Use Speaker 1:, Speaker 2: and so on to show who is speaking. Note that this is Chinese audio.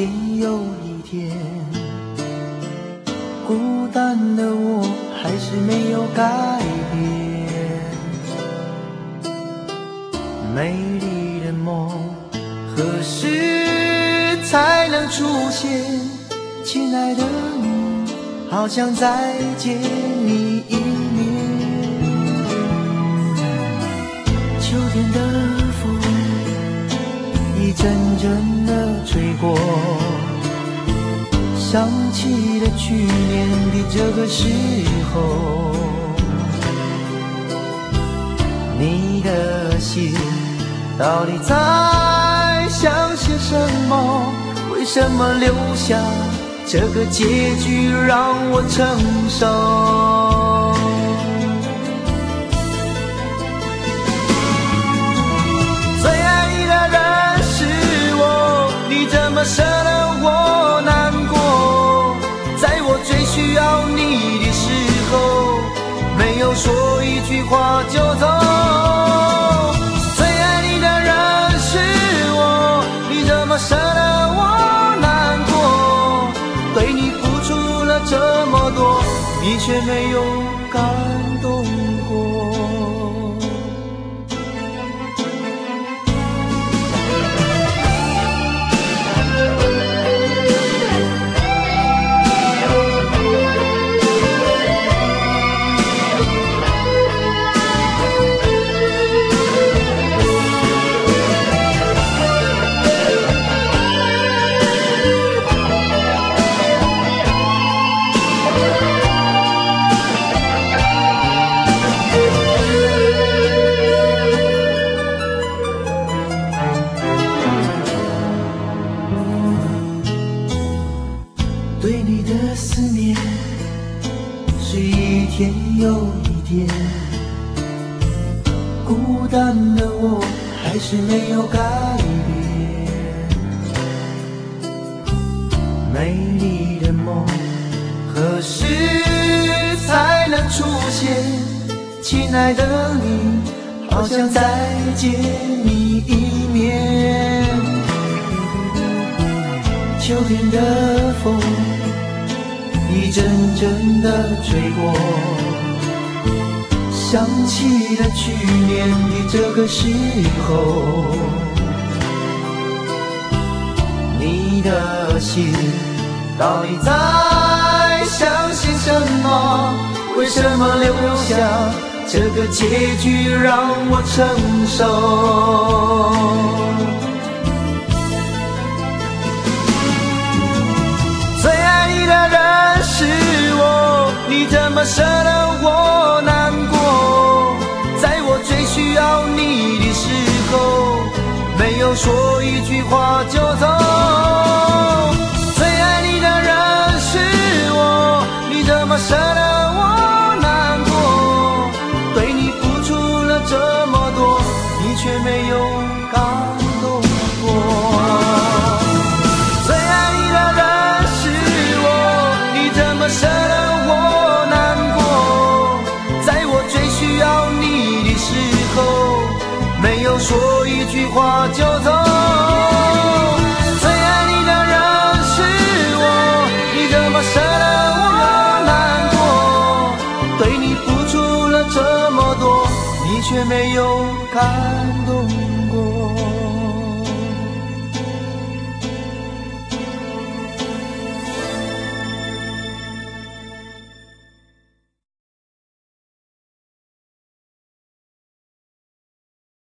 Speaker 1: 又一天，孤单的我还是没有改变。美丽的梦何时才能出现？亲爱的你，好想再见你一面。秋天的风一阵阵的吹过，想起了去年的这个时候，你的心到底在想些什么？为什么留下这个结局让我承受？最爱你的人是我，你怎么舍得我难过？在我最需要你的时候，没有说一句话就走。最爱你的人是我，你怎么舍得我难过？对你付出了这么多，你却没有感动过。对你的思念是一天又一天，孤单的我还是没有改变。美丽的梦何时才能出现？亲爱的你，好想再见你一面。秋天的风一阵阵的吹过，想起了去年的这个时候，你的心到底在想些什么？为什么留下这个结局让我承受？最爱你的人是我，你怎么舍得我难过？在我最需要你的时候，没有说一句话